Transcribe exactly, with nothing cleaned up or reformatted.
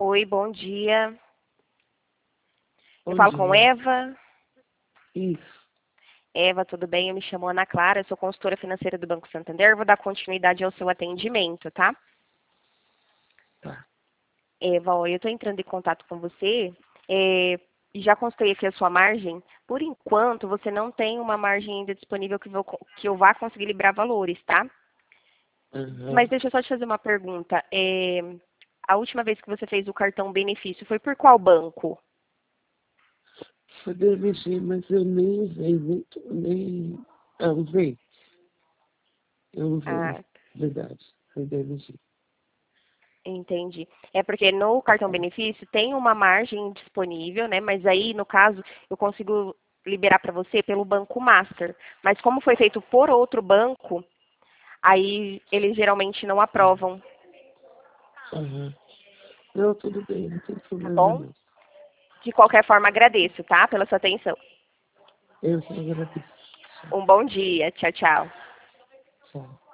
Oi, bom dia. Eu Bom falo com dia. Eva. Isso. Eva, tudo bem? Eu me chamo Ana Clara, eu sou consultora financeira do Banco Santander. Vou dar continuidade ao seu atendimento, tá? Tá. Eva, ó, eu estou entrando em contato com você é, e já consultei aqui a sua margem. Por enquanto, você não tem uma margem ainda disponível que, vou, que eu vá conseguir liberar valores, tá? Uhum. Mas deixa eu só te fazer uma pergunta. É, a última vez que você fez o cartão benefício foi por qual banco? Foi D M G, mas eu nem usei, nem, to- nem... Ah, usei. Eu usei, Ah, verdade. Foi D M G. entendi. É porque no cartão benefício tem uma margem disponível, né? Mas aí, no caso, eu consigo liberar para você pelo Banco Master. Mas como foi feito por outro banco, aí eles geralmente não aprovam, Uhum. Não, tudo bem, não tem tá problema bom? não. De qualquer forma, agradeço, tá? Pela sua atenção. Eu que agradeço. Um bom dia. Tchau, tchau. Tchau.